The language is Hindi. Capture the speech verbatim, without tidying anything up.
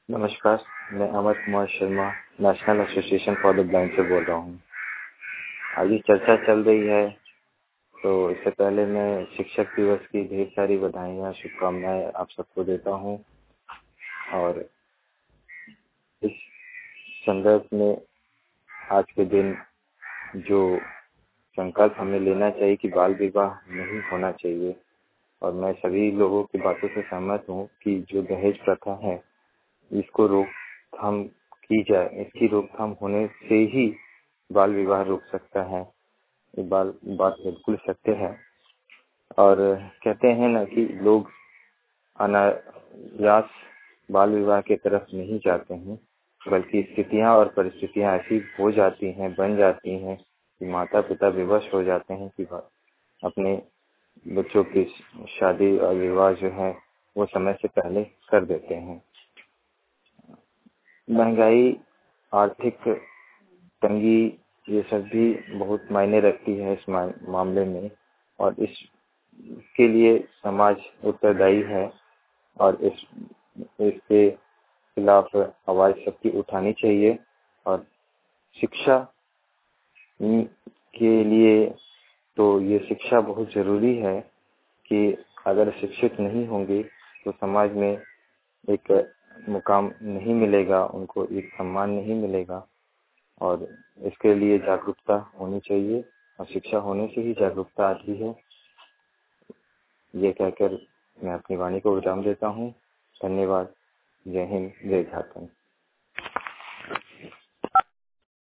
नमस्कार, मैं Amar Kumar Sharma national association for the blind से बोल रहा हूँ। आज ये चर्चा चल रही है, तो इससे पहले मैं शिक्षक दिवस की ढेर सारी बधाइयाँ शुभकामनाएं आप सबको देता हूँ। और इस संदर्भ में आज के दिन जो संकल्प हमें लेना चाहिए कि बाल विवाह नहीं होना चाहिए, और मैं सभी लोगों की बातों से सहमत हूँ कि जो दहेज प्रथा है इसको रोकथाम की जाए। इसकी रोकथाम होने से ही बाल विवाह रुक सकता है। ये बाल बात बिल्कुल सत्य है। और कहते हैं ना कि लोग अनायास बाल विवाह की तरफ नहीं जाते हैं, बल्कि स्थितियां और परिस्थितियां ऐसी हो जाती हैं, बन जाती हैं कि माता पिता विवश हो जाते हैं कि अपने बच्चों की शादी और विवाह जो है वो समय से पहले कर देते हैं। महंगाई, आर्थिक तंगी, ये सब भी बहुत मायने रखती है इस मामले में, और इसके लिए समाज उत्तरदायी है और इस इसके खिलाफ आवाज सबकी उठानी चाहिए। और शिक्षा के लिए तो ये शिक्षा बहुत जरूरी है कि अगर शिक्षित नहीं होंगे तो समाज में एक मुकाम नहीं मिलेगा, उनको एक सम्मान नहीं मिलेगा। और इसके लिए जागरूकता होनी चाहिए, और शिक्षा होने से ही जागरूकता आती है। ये कहकर मैं अपनी वाणी को विराम देता हूँ। धन्यवाद। जय हिंद, जय झारखंड।